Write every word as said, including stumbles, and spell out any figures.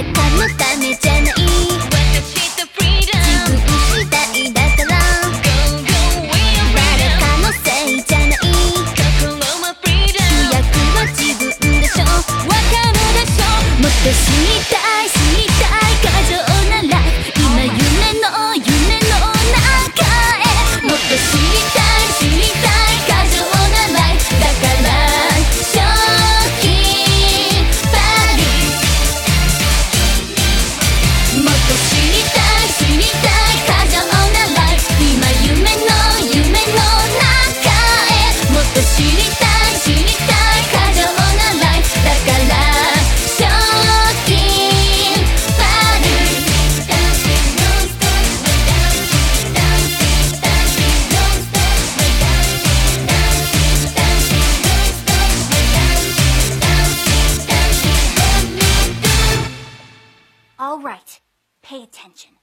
かのためじゃない、私とフリーダム自分次第だから、誰かのせいじゃない、心もフリーダム主役は自分でしょ、わかるでしょ。もっと知りたい知りたい過剰なら今夢の夢の中へ、もっと知りたい知りたい過剰なライフだからショッキンパーリー、もっと知りたい知りたい過剰なライフ今夢の夢の中へ、もっと知りたい知りたい過剰なライフだからショッキンパーリー。All right, pay attention.